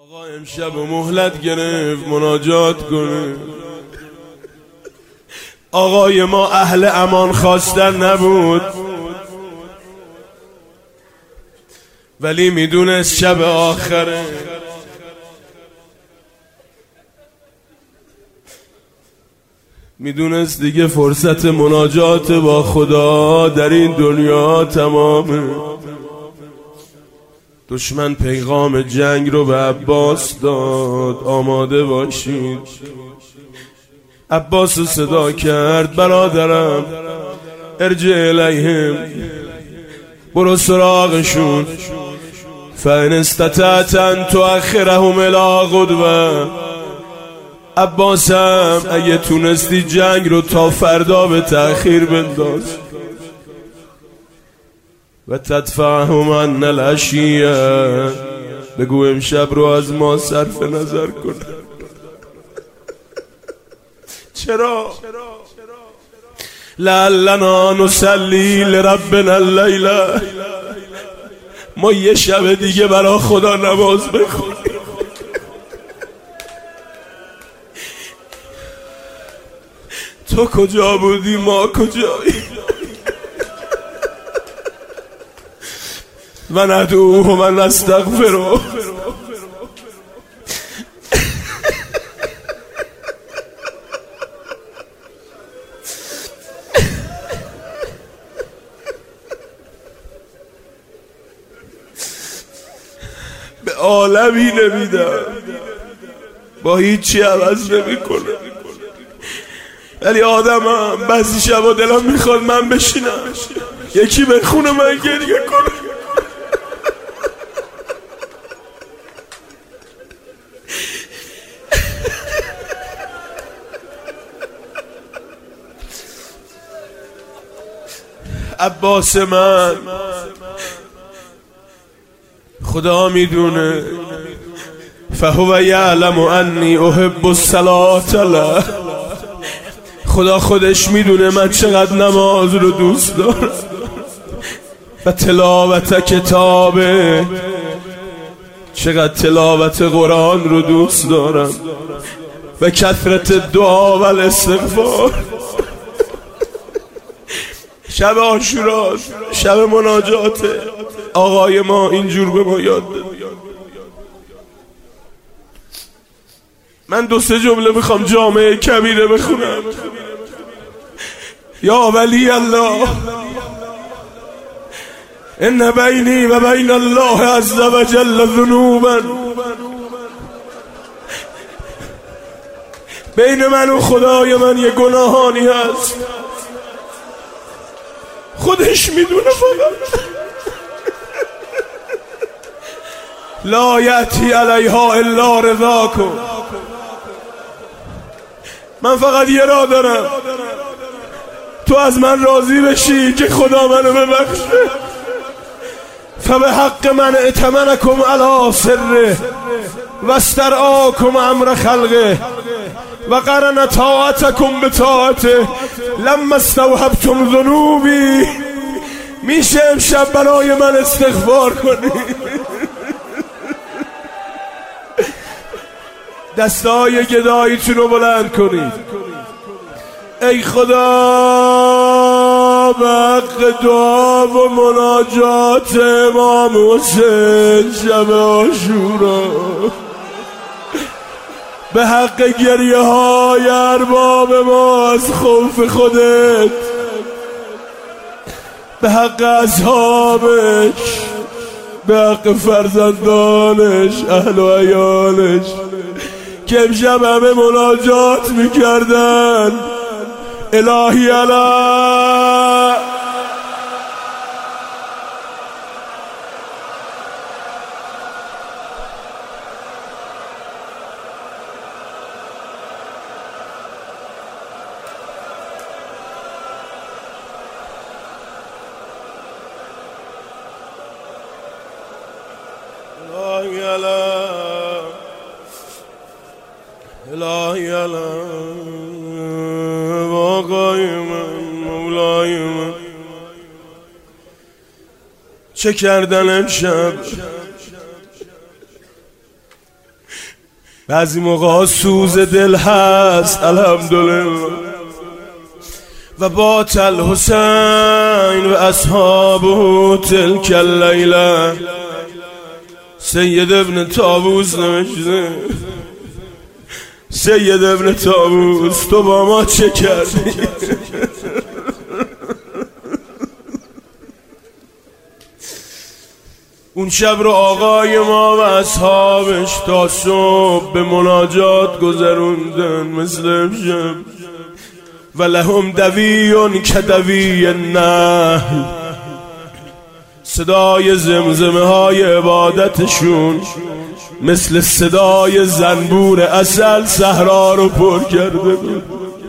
آقا امشب مهلت گرفت مناجات کنه. آقای ما اهل امان خواستن نبود، ولی میدونست شب آخره. میدونست دیگه فرصت مناجات با خدا در این دنیا تمامه. دشمن پیغام جنگ رو به عباس داد، آماده باشید. عباس رو صدا کرد، برادرم ارجع الیهم، برو سراغشون. فان استطعت ان تؤخرهم الی غدوه. عباسم اگه تونستی جنگ رو تا فردا به تأخیر بنداز. و تدفعهم عن العشیه، بگو امشب رو از ما صرف نظر کن. چرا؟ لعلنا نصلی لربنا اللیله، ما یه شب دیگه برا خدا نماز بخونیم. تو کجا بودی ما کجایی؟ و ندعوه و من نستغفره. به عالمی نمیدم، با هیچی عوض نمی کنه. ولی آدمم بعضی شبا دلم میخواد من بشینم یکی بخونه من گریه کنه. عباس من خدا میدونه، فهو یعلم انی احب الصلاة له. خدا خودش میدونه من چقدر نماز رو دوست دارم و تلاوت کتابه، چقدر تلاوت قرآن رو دوست دارم و کثرت دعا و الاستغفار. شب عاشورا، شب مناجاته، آقای ما اینجور به ما یاد داد. من دو سه جمله میخوام جامعه کبیره بخونم. یا ولی الله، ان بینی و بین الله عز و جل ذنوبا. بین من و خدای من یه گناهانی هست، خودش میدونه. فقط لا یأتی علیها الا رضاکم. من فقط یه راه دارم، تو از من راضی بشی که خدا منو ببخشه. فبحق من ائتمنکم علی سره و استرعاکم امر خلقه و قرن طاعتکم بطاعته لما استوحبتم ذنوبی. میشه امشب برای من استغفار کنی؟ دستای گداییتون رو بلند کنید. ای خدا، به حق دعا و مناجات امام حسین شب عاشورا، به حق گریه های ارباب ما از خوف خودت، به حق اصحابش، به حق فرزندانش، اهل و عیالش که امشب همه مناجات میکردن. الهی علا الهی علا الهی علا آقای من، مولای من، چه کردن امشب؟ بعضی موقع سوز دل هست الحمدلله. و بات الحسین و اصحابه تلک اللیله. سید ابن طاووس نوشته، سید ابن طاووس تو با ما چه کردی؟ اون شب رو آقای ما و اصحابش تا صبح به مناجات گذروندن مثل امشب. و لهم دویون کدوی النحل. صدای زمزمه های عبادتشون مثل صدای زنبور عسل صحرا رو پر کرده بود.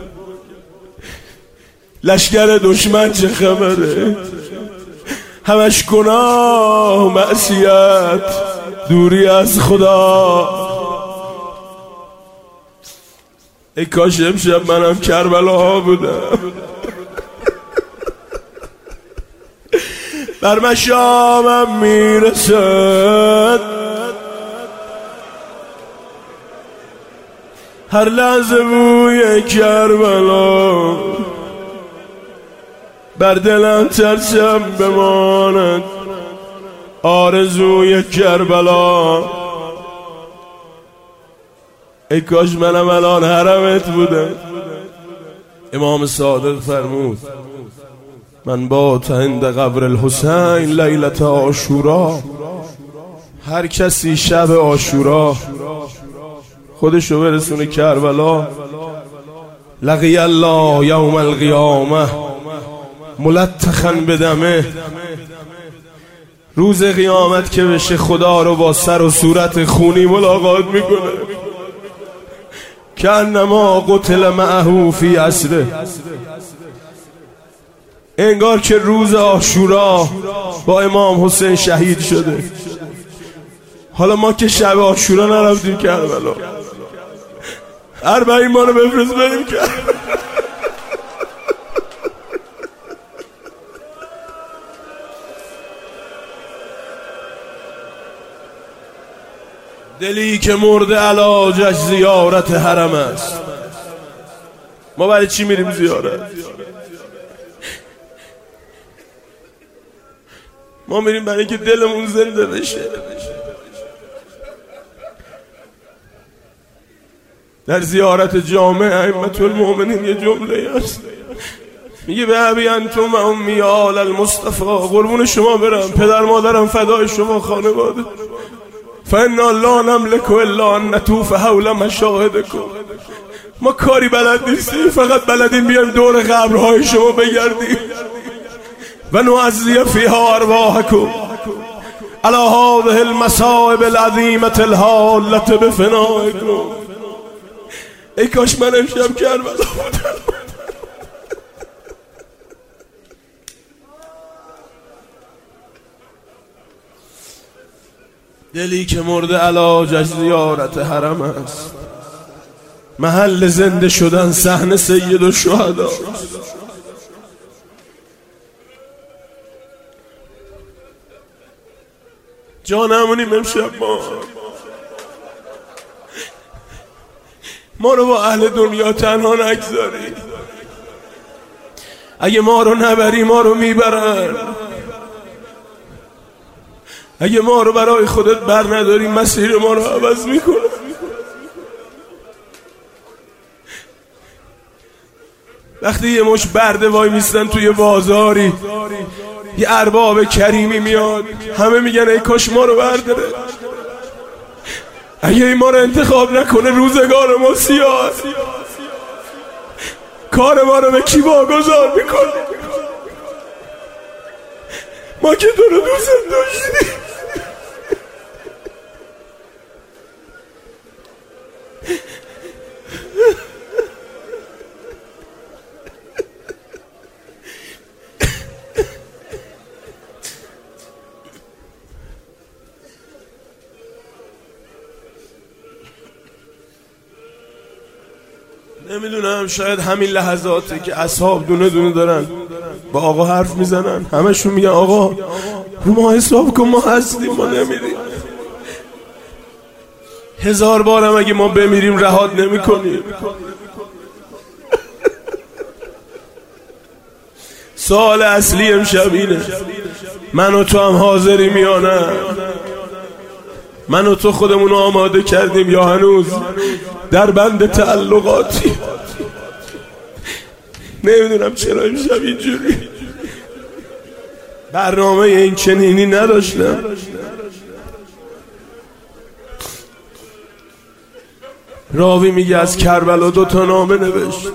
لشکر دشمن چه خبره؟ همش گناه، معصیت، دوری از خدا. ای کاش امشب منم کربلا بودم. بر مشامم میرسد هر لحظه بوی کربلا. بر دلم ترسم بماند آرزوی کربلا. ای کاش منم الان حرمت بودم. امام صادق فرمود من بات عند قبر الحسین لیلت عاشورا. هر کسی شب عاشورا خودشو برسونه کربلا، لقی الله یوم القیامه ملتخا بدمه. روز قیامت که بشه خدا رو با سر و صورت خونی ملاقات میکنه. کانما قتل معه فی اسره. انگار که روز عاشورا با امام حسین شهید شده. حالا ما که شب عاشورا نرفتیم کربلا، 40 ما رو بفرست بریم کربلا. دلی که مرده علاجش زیارت حرم است. ما برای چی میریم زیارت؟ ما میریم برای اینکه دلمون زنده بشه. در زیارت جامع ائمة المؤمنین یه جمله است، میگه به ابی انتم و امی آل المصطفى. قربون شما برم، پدر مادرم فدای شما، خانواده. فانا لا نملك الا ان نطوف حول مشاهدکم. ما کاری بلد نیستیم، فقط بلدیم بیایم دور قبرهای شما بگردیم. و نعزی فیها ارواحکم علی هذه المصائب العظیمة الحالة بفنائکم. ای کاش من امشب کربلا بودم. دلی که مرده علاجش زیارت حرم است. محل زنده شدن صحن سید الشهدا. جانمونیم امشب. ما رو با اهل دنیا تنها نگذاری. اگه ما رو نبری ما رو میبرن. اگه ما رو برای خودت بر نداری مسیر ما رو عوض میکنه. وقتی یه مش برده وای میستن توی بازاری، یه ارباب کریمی میاد، همه میگن ای کاش ما رو برداره. اگه این ما رو انتخاب نکنه روزگار ما سیاه. کار ما رو به کی واگذار میکنه؟ ما که تو رو دوست داشتیم. نمیدونم، شاید همین لحظاته که اصحاب دونه دونه دارن با آقا حرف میزنن. همشون میگن آقا رو ما حساب کن، ما هستیم، ما نمیریم. 1000 بارم اگه ما بمیریم رهات نمی کنیم. سوال اصلی امشب اینه، من و تو هم حاضریم یا نه؟ من و تو خودمونو آماده کردیم یا هنوز در بند تعلقاتی؟ نمیدونم چرا امشب اینجوری برنامه این چنینی نداشتم. راوی میگه از کربلا 2 تا نامه نوشت.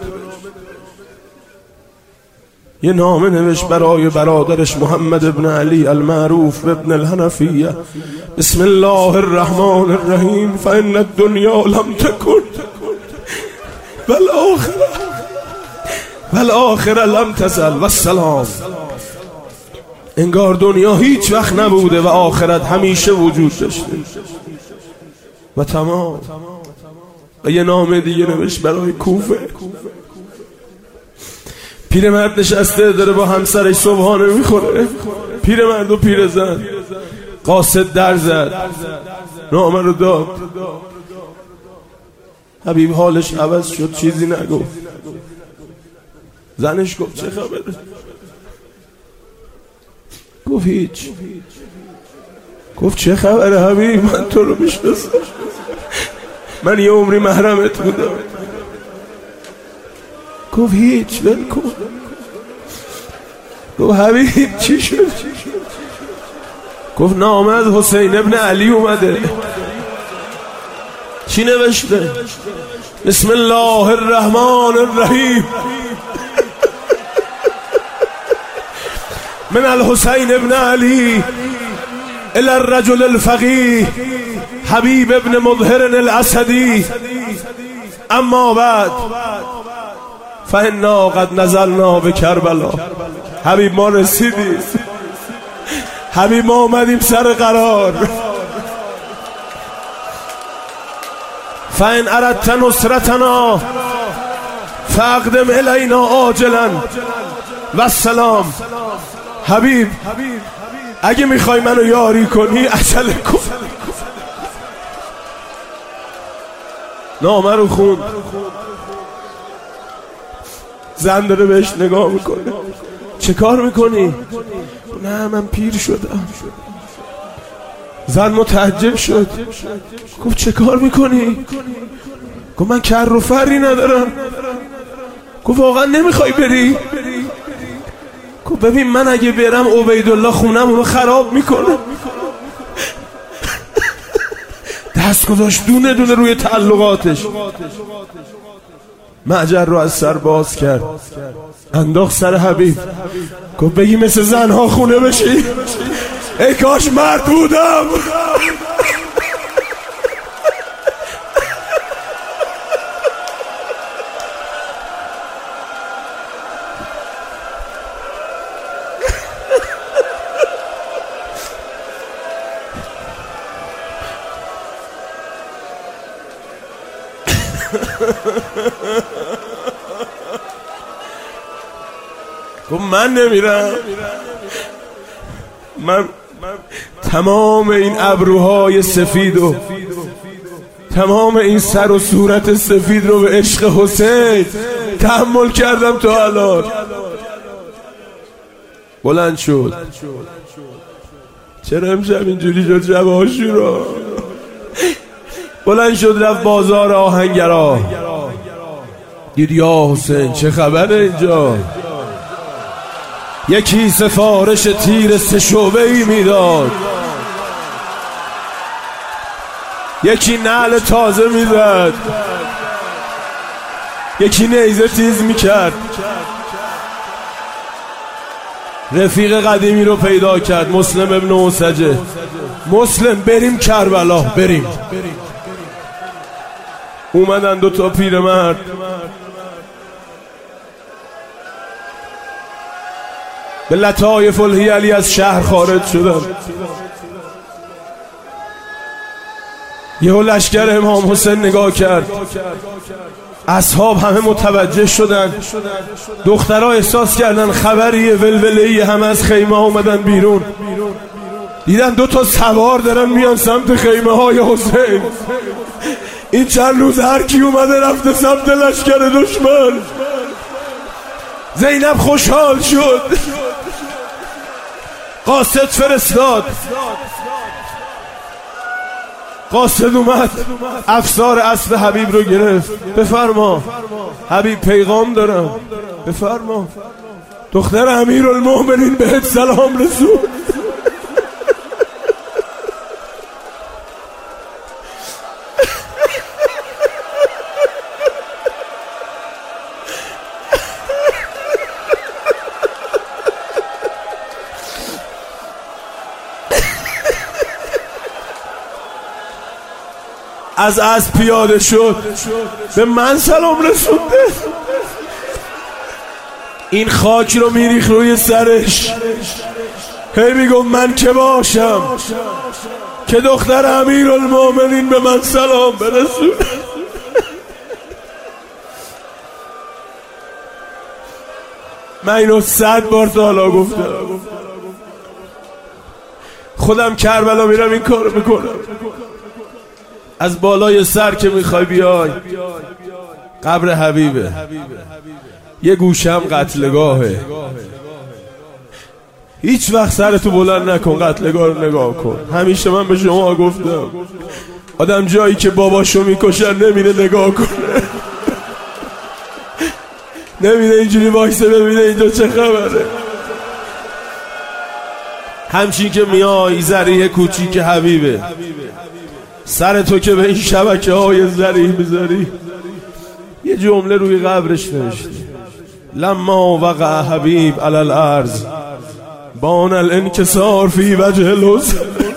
یه نامه نوشت برای برادرش محمد ابن علی المعروف ابن الحنفیه: بسم الله الرحمن الرحیم فإن الدنیا لم تکن والآخره لم تزل والسلام. انگار دنیا هیچ وقت نبوده و آخرت همیشه وجود داشته و تمام. و یه نامه دیگه نوشت برای کوفه. پیرمرد نشسته داره با همسرش صبحانه میخوره، پیرمرد و پیرزن. قاصد در زد، نامه رو داد. حبیب حالش عوض شد، چیزی نگفت. زنش گفت چه خبره؟ گفت هیچ. گفت چه خبره حبیب؟ من تو رو میشناسم، من یه عمری محرمت بودم. گفت هیچ، ول کن. گفت حبیب چی شد؟ گفت نامه از حسین ابن علی اومده. چی نوشته؟ بسم الله الرحمن الرحیم من الحسین ابن علی الى الرجل الفقیه حبیب ابن مظهر الاسدی اما بعد فإنا قد نزلنا بکربلا. حبیب ما رسیدیم، حبیب ما اومدیم سر قرار. فإن اردت نصرتنا فاقدم الینا عاجلا والسلام. حبیب اگه میخوای منو یاری کنی عجله کن. نامه رو خوند. زن داره بهش نگاه میکنه. چه کار میکنی؟ نه من پیر شدم. زن متعجب شد، گفت چه کار میکنی؟ گفت من کر و فری ندارم. گفت واقعا نمیخوای بری؟ گفت ببین من اگه برم عبیدالله خونم اونو خراب میکنه. دست گذاشت دونه دونه روی تعلقاتش. معجر رو از سر باز کرد، انداخت سر حبیب. گفت بگی مثل زنها خونه بشی؟ ای کاش مرد بودم. گفت من نمیرم. من تمام این ابروهای سفید و تمام این سر و صورت سفید رو به عشق حسین تحمل کردم تا الان. بلند شد. چرا امشب اینجوری شد شب عاشورا؟ بلند شد رفت بازار آهنگرا. دید یا حسین چه خبره اینجا؟ یکی سفارش تیر 3 شعبه‌ای میداد، یکی نعل تازه میزد، یکی نیزه تیز میکرد. رفیق قدیمی رو پیدا کرد، مسلم ابن اوسجه. مسلم بریم کربلا، بریم. اومدن 2 تا پیرمرد. به لطایف الحیلی از شهر خارج شدن. یهو لشکر امام حسین نگاه کرد. اصحاب همه متوجه شدن. دخترها احساس کردن خبریه، ولوله‌ای، همه از خیمه اومدن بیرون. دیدن 2 تا سوار دارن میان سمت خیمه های حسین. این چند روز هر کی اومده رفته سمت لشکر دشمن. زینب خوشحال شد، قاصد فرستاد. قاصد اومد افسار اسب حبیب رو گرفت. بفرما حبیب پیغام دارم. بفرما دختر امیرالمومنین بهت سلام رسول. از اسب پیاده شد، به من سلام رسونده. این خاک رو میریخ روی سرش، هی میگم من که باشم که دختر امیرالمومنین به من سلام برسونه. من اینو 100 بار تا حالا گفتم. خودم کربلا میرم این کارو میکنم. از بالای سر که میخوای بیای قبر حبیبه، یه گوشم قتلگاهه. هیچ وقت سرتو بلند نکن، قتلگاه رو نگاه کن. همیشه من به شما گفتم آدم جایی که باباشو میکشن نمیره نگاه کنه، نمیره اینجوری وایسه ببینه اینجا چه خبره. همچین که میای ذریح کوچیک حبیبه، سر تو که به این شبکه های ذریح میذاری. یه جمله روی قبرش نوشته: لما وقع حبیب علی الارض بان الانکسار فی وجه الحزن.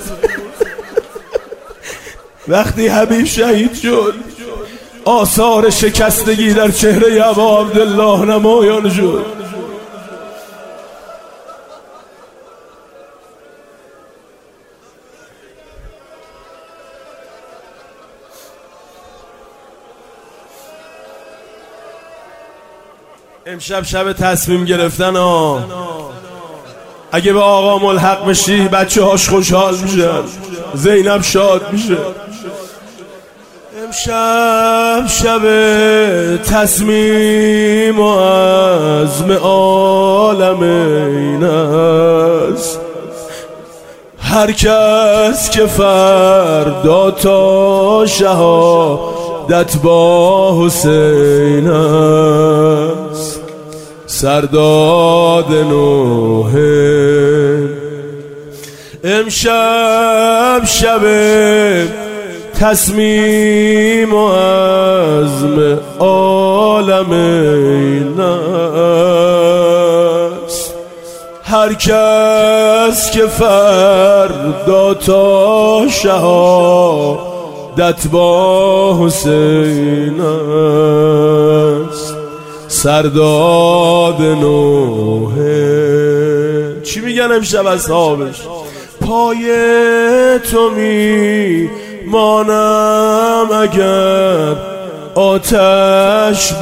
وقتی حبیب شهید شد آثار شکستگی در چهره ابا عبدالله نمایان شد. امشب شب تصمیم گرفتن ها. اگه به آقا ملحق بشی بچه هاش خوشحال میشن، زینب شاد میشه. امشب شب تصمیم و عزم عالم این است. هر کس که فردا تا شهادت با حسین است، سرداد نوح. امشب شب تصمیم و عزم عالم این است. هر کس که فردا تا شهادت با حسین است، سرداد نوح. چی میگن امشب اصحابش؟ پای تو می مانم اگر آتش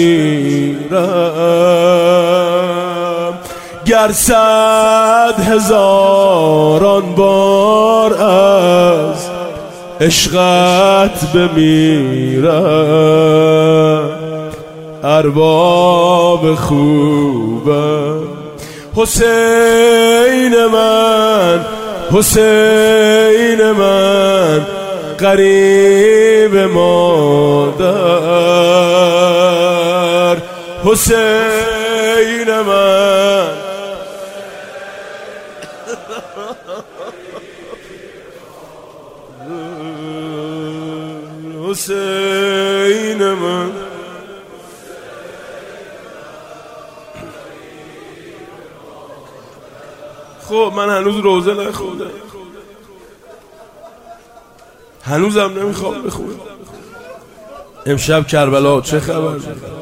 بگیرم، گر 100,000 بار از عشقت بمیرم. ارباب خوبم حسین من، حسین من غریب مادر. حسین من حسین من. خب من هنوز روزه نخوندم، هنوزم نمیخوام بخونم. امشب کربلا چه خبر؟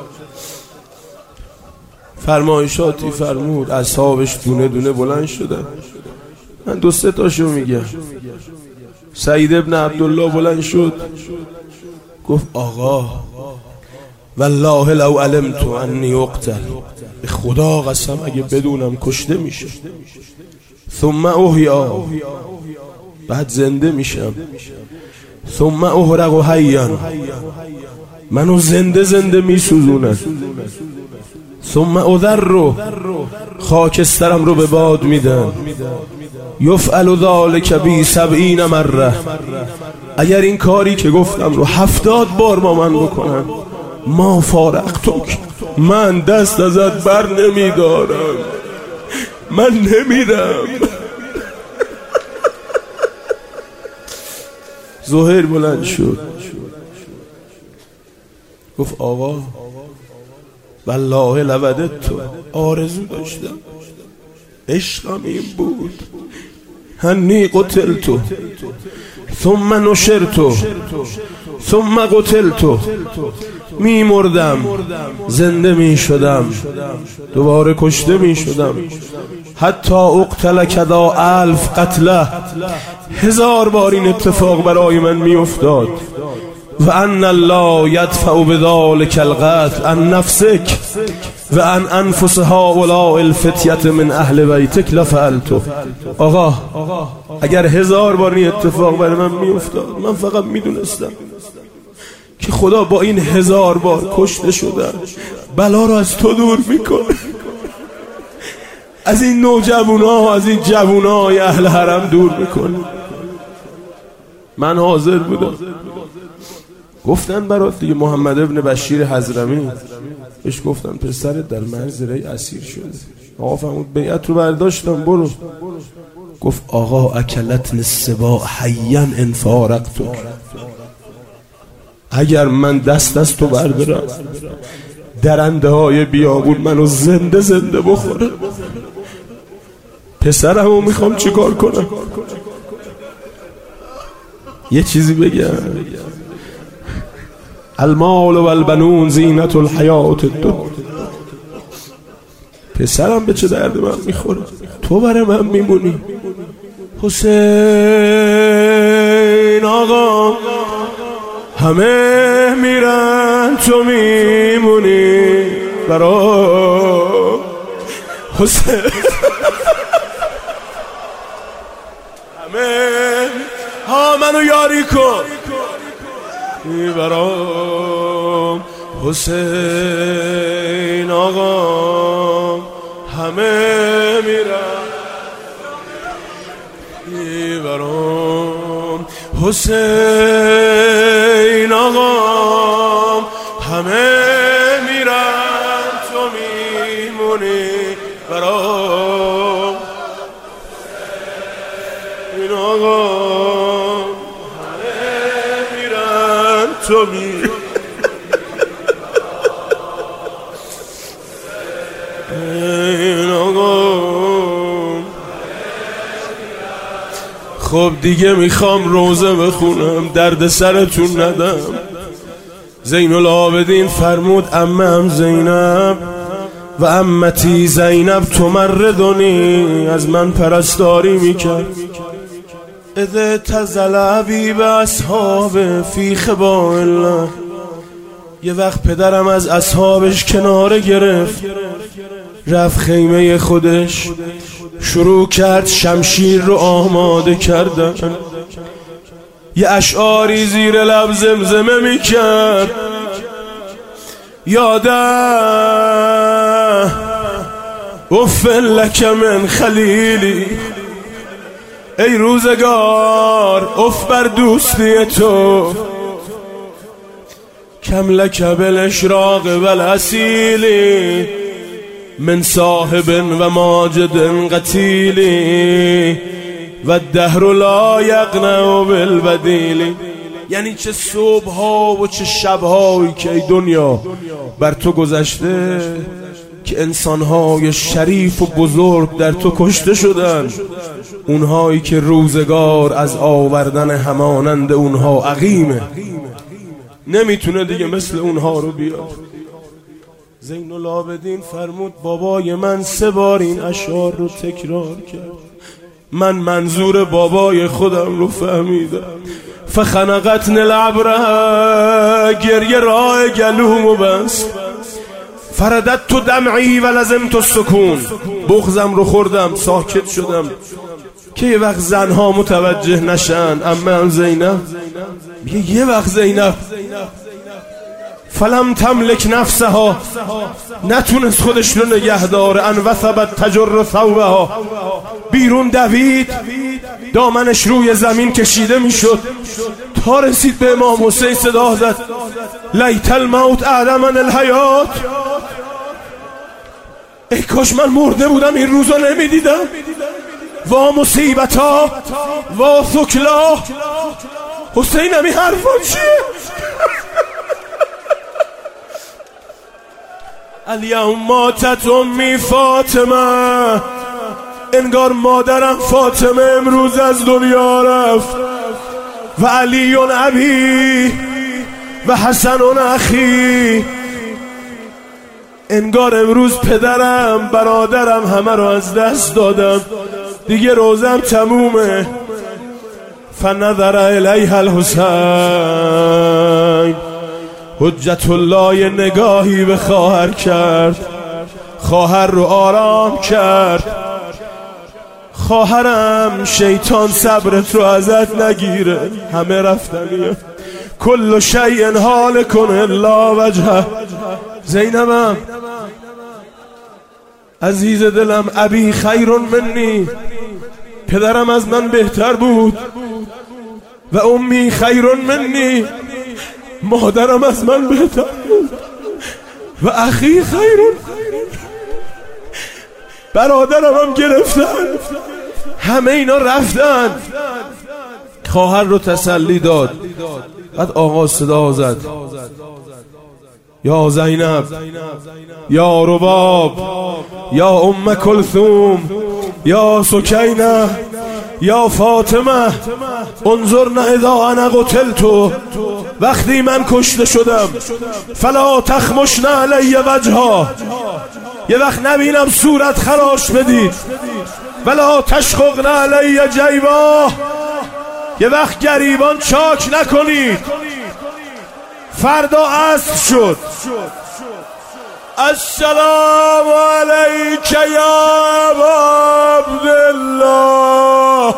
فرمایشاتی فرمود، اصحابش دونه دونه بلند شدن. من 2-3 تاشو میگم. سعید ابن عبدالله بلند شد گفت آقا والله لو علمت انی اقتل، به خدا قسم اگه بدونم کشته میشه، ثم احیا، بعد زنده میشم، ثم احرق حیا، منو زنده زنده میسوزونن. ثم اذر، خاکسترم رو به باد میدن. یفعل ذلک بی 70 مره، اگر این کاری که گفتم رو 70 بار با من بکنن، ما فارقتک، من دست ازت بر نمیدارم، من نمیرم. زهیر بلند شد گفت آقا والله لودت تو، آرزو داشتم، عشقم این بود، هنی قتلتو ثم نشرتو ثم قتلتو، می مردم زنده می شدم دوباره کشته می شدم. حتی اقتل کذا 1000 قتله، 1000 بار این اتفاق برای من می افتاد. و ان الله یدفع بذلک القتل عن نفسک و عن انفس هؤلاء الفتیة من اهل بیتک لفعلته. آقا اگر 1000 بار این اتفاق برای من می افتاد، من فقط می دونستم که خدا با این 1000 بار کشته شدن بلا رو از تو دور میکنه، از این نوجوانا، از این جوانای اهل حرم دور میکنه. من حاضر بودم. گفتن برات دیگه محمد ابن بشیر حضرمی، بهش گفتن پسرت در منزله اسیر شده. آقا فرمود بیعت رو برداشتم برو. گفت آقا اکلتن السباع حیا ان فارقتک، اگر من دست از تو بردارم درنده های بیابون منو زنده زنده بخوره، پسرمو میخوام چیکار کنم؟ یه چیزی بگم، المال و البنون زینت الحیات الدنیا، پسرم به چه درد من میخوره؟ تو برای من میمونی. حسین آقا همه میرن تو میمونی برا حسین، همه ها منو یاری کن برام حسین آقا، همه میرن برام حسین آقا، همه میرن تو میمونی برام حسین آقا، تو می خب دیگه میخوام روزه بخونم، درد سرتون ندم. زین العابدین فرمود عمم زینب و عمتی زینب تمرضنی، از من پرستاری میکرد. اذ تزل عبیب اصحاب فی خباء الله، یه وقت پدرم از اصحابش کناره گرفت، رفت خیمه خودش، شروع کرد شمشیر رو آماده کردن. یه اشعاری زیر لب زمزمه میکرد، یاده اف لک من خلیلی، ای روزگار اف بر دوستی تو، کم لک بالاشراق والاسیلی، من صاحب و ماجد قتیلی و الدهر لا یقنع بالبدیل. یعنی چه صبح ها و چه شب هایی که ای دنیا بر تو گذشته که انسان های شریف و بزرگ در تو کشته شدن، اونهایی که روزگار از آوردن همانند اونها عقیمه، نمیتونه دیگه مثل اونها رو بیاد. زین العابدین فرمود بابای من 3 بار این اشعار رو تکرار کرد، من منظور بابای خودم رو فهمیدم. فخنقتن العبره، گریه راه گلومو بست. فردت تو دمعی و لزمت السکون، بغضم رو خوردم ساکت شدم که یه وقت زنها متوجه نشن. اما زینب میگه یه وقت زینب فلم تملک نفسها، نتونست خودش رو نگه داره، ان وثبت تجر ثوبها، بیرون دوید، دامنش روی زمین کشیده میشد تا رسید به امام حسین. صدا زد لیت الموت اعدمن الحیات، ای کاش من مرده بودم این روزا نمیدیدم. و مصیبتا و ثکلا. حسین همی حرفا چیه؟ الیوم ماتت امی فاطمه، انگار مادرم فاطمه امروز از دنیا رفت. و علی ابی و حسن اخی، انگار امروز پدرم برادرم همه رو از دست دادم، دیگه روزم تمومه. فنظر الیها الحسین، حجت الله نگاهی به خواهر کرد، خواهر رو آرام کرد. خواهرم شیطان صبرت رو ازت نگیره، همه رفتنیه، کل شیء حالک الا وجهه. زینبم عزیز دلم، ابی خیر منی، پدرم از من بهتر بود. و امی خیر منی، مادرم از من بهتر بود. و اخی خیر، برادرم هم گرفتن، همه اینا رفتن. خواهر رو تسلی داد. بعد آقا صدا زد یا زینب، یا رباب، یا ام کلثوم، یا سکینه، یا فاطمه، انظرنا اذا انا قتلت، وقتی من کشته شدم، فلا تخمشن علی وجها، یه وقت نبینم صورت خراش بدید، ولا تشققن علی جیبا، یه وقت گریبان چاک نکنید. فردا عصر شد. السلام علیک یا ابا عبدالله.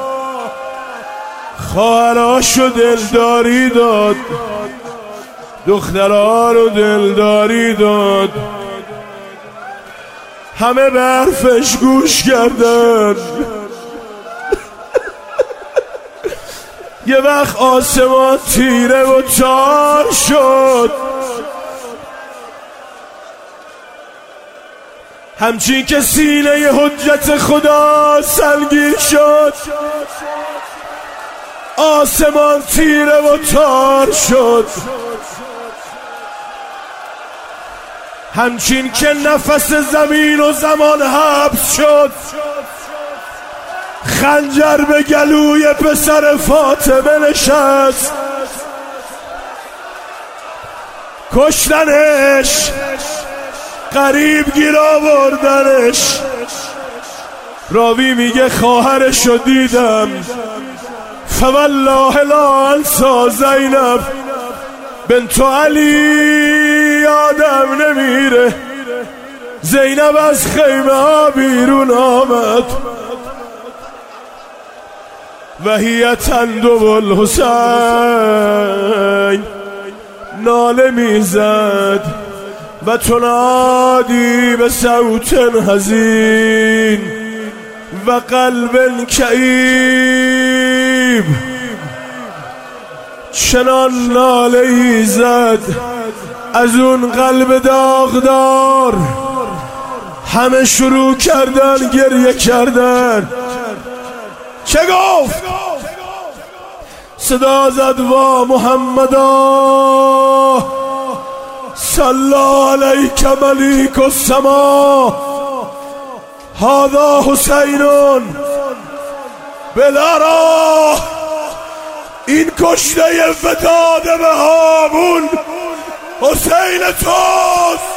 خواهراشو دلداری داد، دخترها رو دلداری داد، همه به حرفش گوش کردن. یه وقت آسمان تیره و تار شد، همچین که سینه حجت خدا سنگین شد. آسمان تیره و تار شد، همچین که نفس زمین و زمان حبس شد. خنجر به گلوی پسر فاطمه نشست، کشتنش، قریب گیر آوردنش. راوی میگه خواهرشو دیدم، فوالله لا انسا زینب بنت علی، یادم نمیره. زینب از خیمه ها بیرون آمد، و هی تندب الحسین، ناله میزد و تنادی به صوت حزین و قلب کئیب. چنان ناله‌ای زد از اون قلب داغدار، همه شروع کردن گریه کردن. چه گفت؟ صدا زد وا محمدا صلی علیک ملیک السما، هذا حسین بلارا. این کشته فتاده به هامون حسین توست.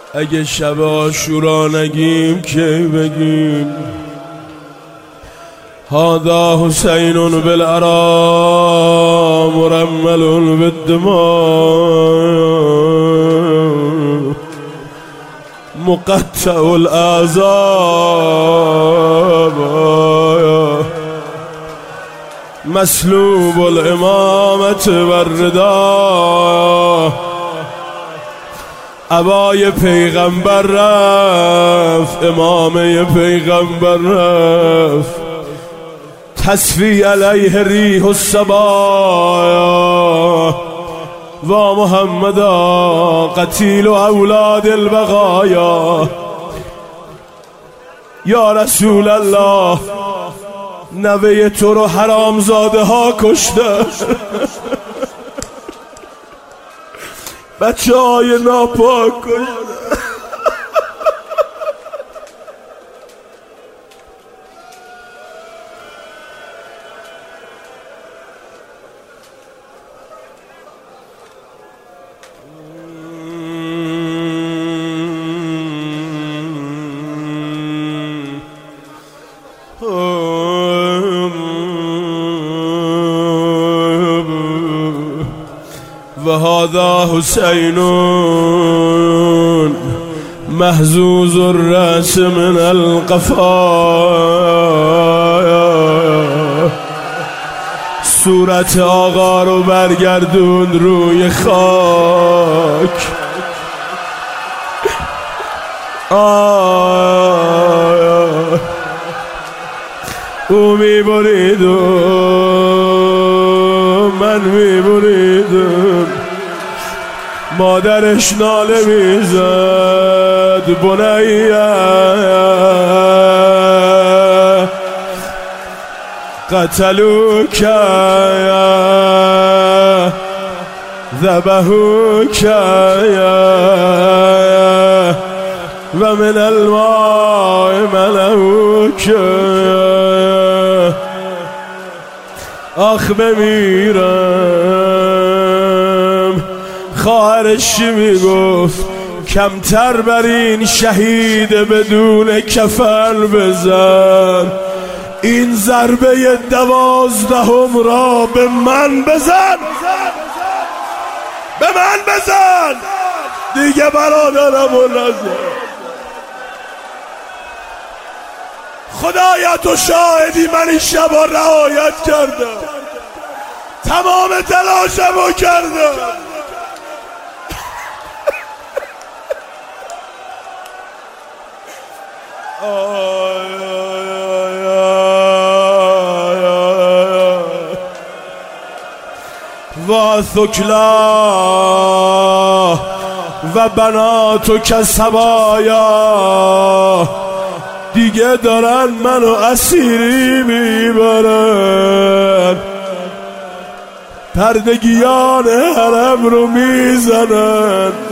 اگه شب عاشورا نگیم کی بگیم هذا حسین بالعرا مرمل بالدماء مقطع الاعصاب مسلوب الامامة والرداء عبای پیغمبر رفت امامه پیغمبر رفت تصفی علیه ریح الصبایا و محمدا قتیل و اولاد البقایا یا رسول الله نوه تو رو حرامزاده ها کشته بچه های ناپاک کشته وهذا حسین محزوز الرأس من القفا صورت آقا رو برگردون روی خاک او میبرید و من میبریدم مادرش ناله میزد بنیه قتلوک ذبحوک و من الماء ملوک آخ بمیرم خواهرش میگفت کمتر بر این شهید بدون کفن بزن این ضربه 12 را به من بزن به من بزن دیگه برادرم و نزن خدایا تو شاهدی من این شبا رعایت کردم تمام تلاشمو کردم و ثکلا و بناتو کسبایا دیگه دارن منو اسیری میبرن پردگیان حرم رو میزنن